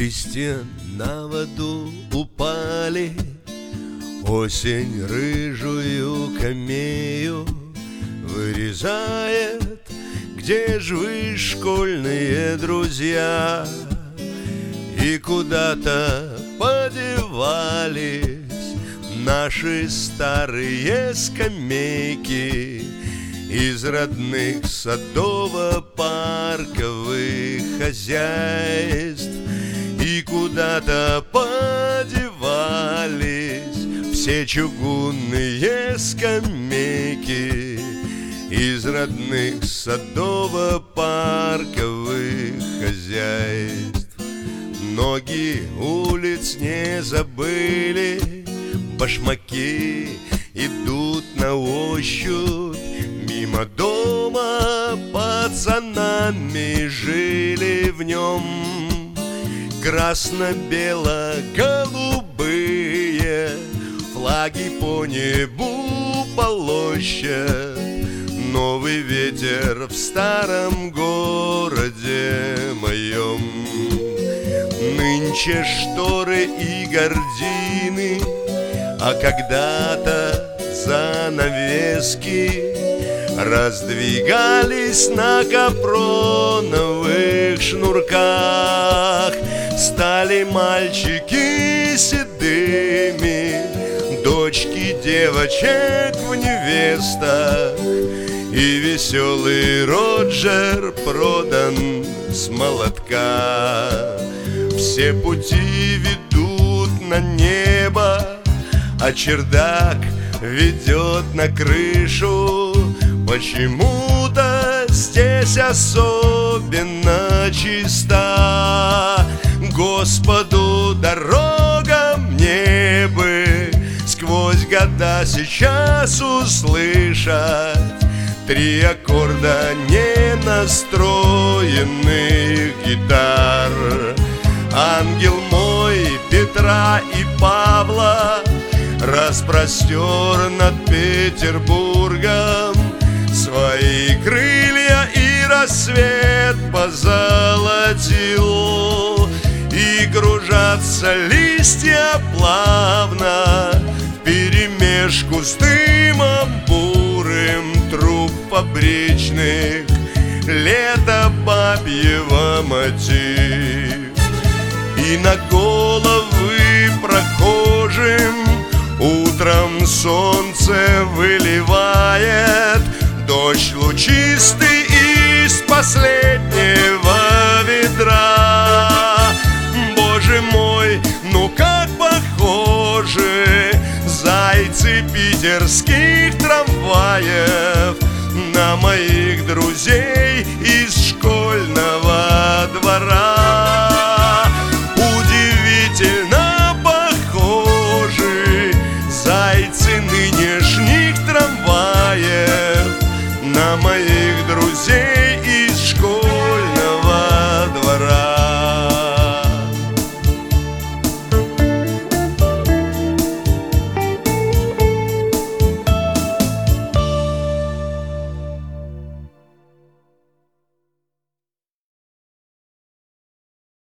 Листья на воду упали, осень рыжую камею вырезает. Где ж вы, школьные друзья? И куда-то подевались наши старые скамейки из родных садово-парковых хозяйств. И куда-то подевались все чугунные скамейки из родных садово-парковых хозяйств. Ноги улиц не забыли, башмаки идут на ощупь. Мимо дома пацанами жили в нем красно-бело-голубые флаги по небу полощет. Новый ветер в старом городе моем. Нынче шторы и гардины, а когда-то занавески раздвигались на капроновых шнурках. Стали мальчики седыми, дочки девочек в невестах, и веселый Роджер продан с молотка. Все пути ведут на небо, а чердак ведет на крышу. Почему-то здесь особенно чиста. Господу дорога, мне бы сквозь года сейчас услышать три аккорда ненастроенных гитар. Ангел мой Петра и Павла распростер над Петербургом свои крылья, и рассвет позолотил. И кружатся листья плавно вперемешку с дымом бурым труб фабричных. Лето бабьего мотив. И на головы прохожим утром солнце выливает дождь лучистый из последнего ведра. Боже мой, ну как похожи зайцы питерских трамваев на моих друзей из школьного